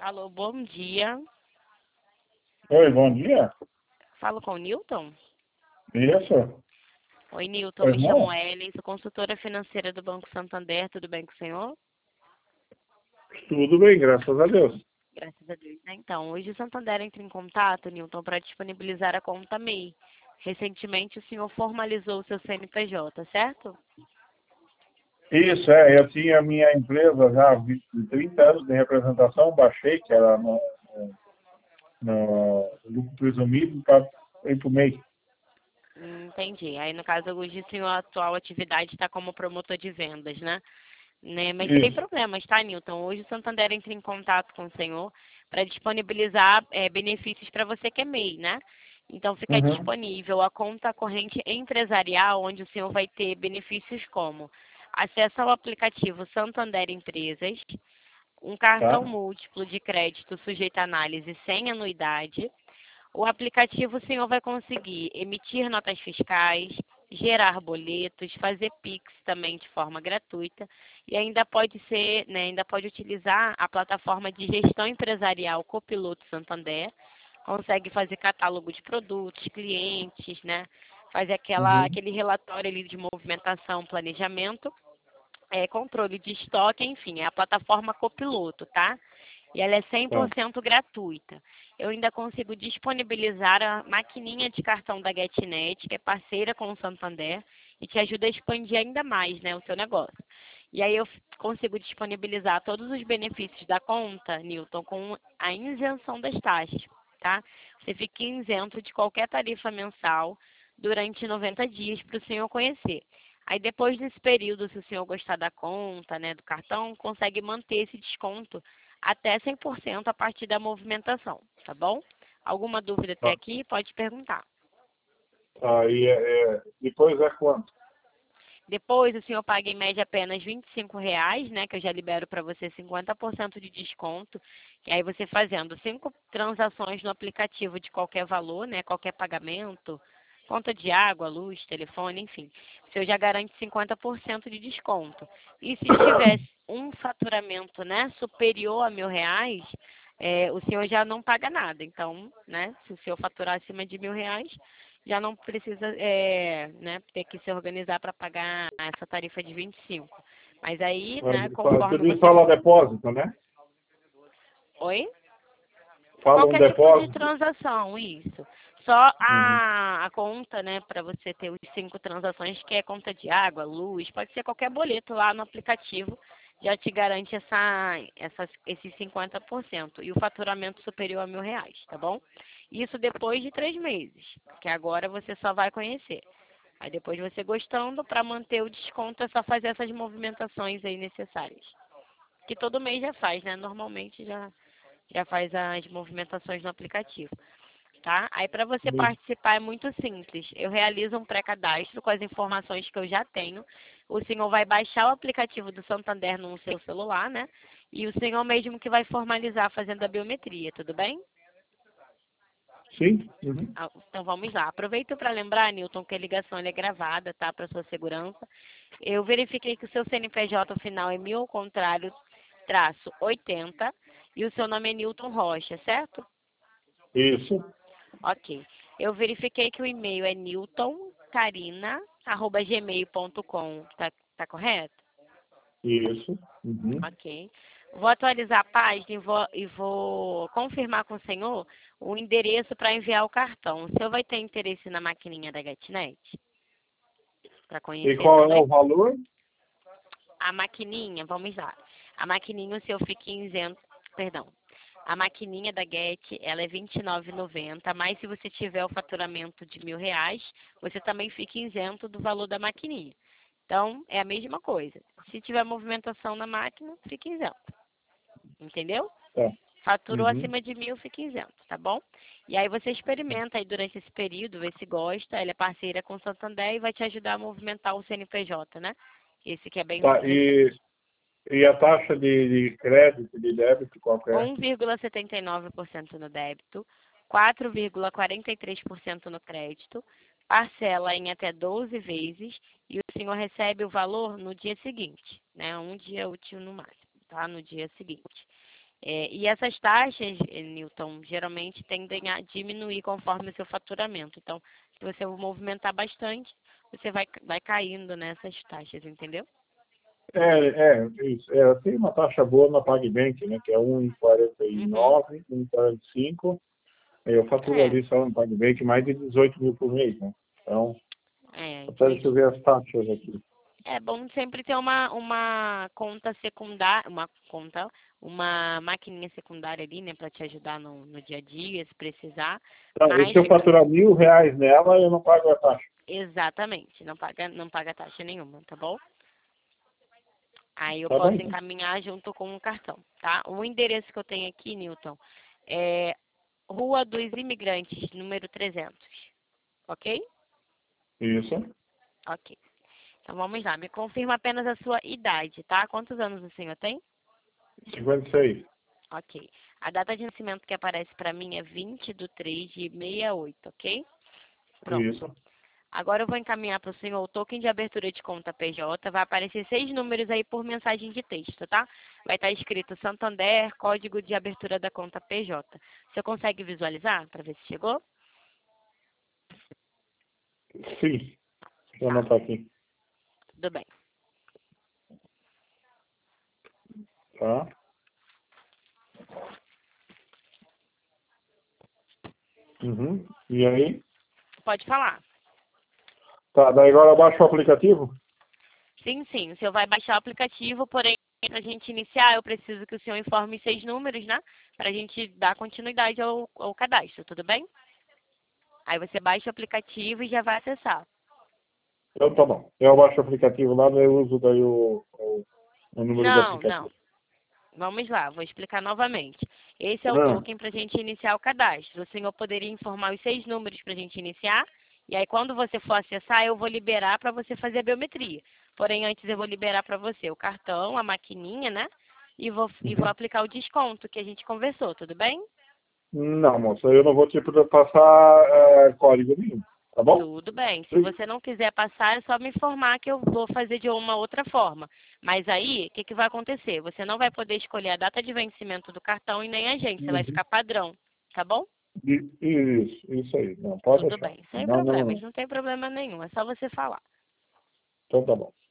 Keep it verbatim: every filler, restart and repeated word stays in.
Alô, bom dia. Oi, bom dia. Falo com o Newton? Isso. Oi, Newton, Oi, me chamo irmão. Ellen, sou consultora financeira do Banco Santander, tudo bem com o senhor? Tudo bem, graças a Deus. Graças a Deus, né? Então, hoje o Santander entra em contato, Newton, para disponibilizar a conta M E I. Recentemente o senhor formalizou o seu C N P J, certo? Isso, é. Eu tinha a minha empresa já há vinte, trinta anos de representação, baixei, que era no, no lucro presumido, para ir para o M E I. Hum, Entendi. Aí, no caso, hoje o senhor, a atual atividade está como promotor de vendas, né? Né? Mas sem Isso. problemas, tá, Newton? Hoje o Santander entra em contato com o senhor para disponibilizar é, benefícios para você que é M E I, né? Então fica Uhum. disponível a conta corrente empresarial, onde o senhor vai ter benefícios como acesso ao aplicativo Santander Empresas, um cartão Tá? múltiplo de crédito sujeito à análise sem anuidade. O aplicativo o senhor vai conseguir emitir notas fiscais, gerar boletos, fazer Pix também de forma gratuita e ainda pode ser, né, ainda pode utilizar a plataforma de gestão empresarial Copiloto Santander, consegue fazer catálogo de produtos, clientes, né, fazer aquela, Uhum. aquele relatório ali de movimentação, planejamento, é, controle de estoque, enfim, é a plataforma Copiloto, tá? E ela é cem por Tá. cento gratuita. Eu ainda consigo disponibilizar a maquininha de cartão da GetNet, que é parceira com o Santander, e te ajuda a expandir ainda mais, né, o seu negócio. E aí eu consigo disponibilizar todos os benefícios da conta, Newton, com a isenção das taxas, tá? Você fica isento de qualquer tarifa mensal durante noventa dias para o senhor conhecer. Aí depois desse período, se o senhor gostar da conta, né, do cartão, consegue manter esse desconto até cem por cento a partir da movimentação, tá bom? Alguma dúvida até Tá. aqui? Pode perguntar. Aí, é, é, depois é quanto? Depois o senhor paga em média apenas vinte e cinco reais, né? Que eu já libero para você cinquenta por cento de desconto. E aí você fazendo cinco transações no aplicativo de qualquer valor, né? Qualquer pagamento, conta de água, luz, telefone, enfim. O senhor já garante cinquenta por cento de desconto. E se tivesse um faturamento, né, superior a mil reais, é, o senhor já não paga nada. Então, né, se o senhor faturar acima de mil reais, já não precisa é, né, ter que se organizar para pagar essa tarifa de vinte e cinco. Mas aí, né, Você conforme me você... fala depósito, né? Oi? Fala um Qualquer tipo de depósito. transação, isso. Só Uhum. a, a conta, né, para você ter os cinco transações, que é conta de água, luz, pode ser qualquer boleto lá no aplicativo, já te garante essa, essas, esses cinquenta por cento. E o faturamento superior a mil reais, tá bom? Isso depois de três meses, que agora você só vai conhecer. Aí depois você gostando, para manter o desconto é só fazer essas movimentações aí necessárias. Que todo mês já faz, né? Normalmente já, já faz as movimentações no aplicativo, tá? Aí para você Isso. participar é muito simples. Eu realizo um pré-cadastro com as informações que eu já tenho. O senhor vai baixar o aplicativo do Santander no seu celular, né? E o senhor mesmo que vai formalizar fazendo a biometria, tudo bem? Sim? Uhum. Ah, então vamos lá. Aproveito para lembrar, Newton, que a ligação ela é gravada, tá? Para sua segurança. Eu verifiquei que o seu C N P J final é mil ao contrário, traço oitenta, e o seu nome é Newton Rocha, certo? Isso. Ok. Eu verifiquei que o e-mail é newtoncarina arroba gmail ponto com. Tá, tá correto? Isso. Uhum. Ok. Vou atualizar a página e vou, e vou confirmar com o senhor o endereço para enviar o cartão. O senhor vai ter interesse na maquininha da GetNet? Para E conhecer qual é o também? valor? A maquininha, vamos lá. A maquininha, o seu fica isento, perdão. A maquininha da Get, ela é vinte e nove reais e noventa centavos, mas se você tiver o faturamento de mil reais, você também fica isento do valor da maquininha. Então, é a mesma coisa. Se tiver movimentação na máquina, fica isento. Entendeu? Tá. Faturou Uhum. acima de mil, fica isento, tá bom? E aí você experimenta aí durante esse período, vê se gosta. Ela é parceira com o Santander e vai te ajudar a movimentar o C N P J, né? Esse que é bem Tá. E, recente. e a taxa de, de crédito, de débito, qual que é? um vírgula setenta e nove por cento no débito, quatro vírgula quarenta e três por cento no crédito, parcela em até doze vezes e o senhor recebe o valor no dia seguinte, né? Um dia útil no máximo, tá? No dia seguinte. É, e essas taxas, eh, Newton, geralmente tendem a diminuir conforme o seu faturamento. Então, se você movimentar bastante, você vai, vai caindo nessas taxas, entendeu? É, é, isso. É, tem uma taxa boa na PagBank, né? Que é um vírgula quarenta e Uhum. nove, um vírgula quarenta e cinco. Eu faturo É, ali só no PagBank mais de dezoito mil por mês, né? Então, é, até deixa eu entendi. ver as taxas aqui. É bom sempre ter uma, uma conta secundária, uma conta, uma maquininha secundária ali, né, para te ajudar no, no dia a dia, se precisar. Tá, e Mas se eu faturar mil reais nela, eu não pago a taxa. exatamente, não paga, não paga taxa nenhuma, tá bom? Aí eu Tá bom, posso então. encaminhar junto com o cartão, tá? O endereço que eu tenho aqui, Newton, é Rua dos Imigrantes, número trezentos, ok? Isso. Ok. Então vamos lá, me confirma apenas a sua idade, tá? Quantos anos o senhor tem? cinquenta e seis. Ok. A data de nascimento que aparece para mim é vinte de três de sessenta e oito, ok? Pronto. Isso. Agora eu vou encaminhar para o senhor o token de abertura de conta P J. Vai aparecer seis números aí por mensagem de texto, tá? Vai estar escrito Santander, código de abertura da conta P J. Você consegue visualizar para ver se chegou? Sim. Deixa eu Tá, anotar aqui. tudo bem. Tá? Uhum. E aí? Pode falar. Tá, daí agora eu baixo o aplicativo? Sim, sim. O senhor vai baixar o aplicativo, porém, para a gente iniciar, eu preciso que o senhor informe seis números, né? Para a gente dar continuidade ao, ao cadastro, tudo bem? Aí você baixa o aplicativo e já vai acessar. Então tá bom. Eu baixo o aplicativo lá, daí eu uso daí o, o, o número do Não, não. aplicativo. Vamos lá, vou explicar novamente. Esse é o Ah, token para a gente iniciar o cadastro. O senhor poderia informar os seis números para a gente iniciar. E aí, quando você for acessar, eu vou liberar para você fazer a biometria. Porém, antes eu vou liberar para você o cartão, a maquininha, né? E vou, e vou uhum. aplicar o desconto que a gente conversou, tudo bem? Não, moça, eu não vou te passar é, código nenhum, tá bom? Tudo bem. Se você não quiser passar, é só me informar que eu vou fazer de uma outra forma. Mas aí, o que, que vai acontecer? Você não vai poder escolher a data de vencimento do cartão e nem a agência, vai Uhum. ficar padrão, tá bom? I- Isso, isso aí. Não, pode Tudo deixar. bem, sem Não, não, problemas, não. não tem problema nenhum, é só você falar. Então tá bom.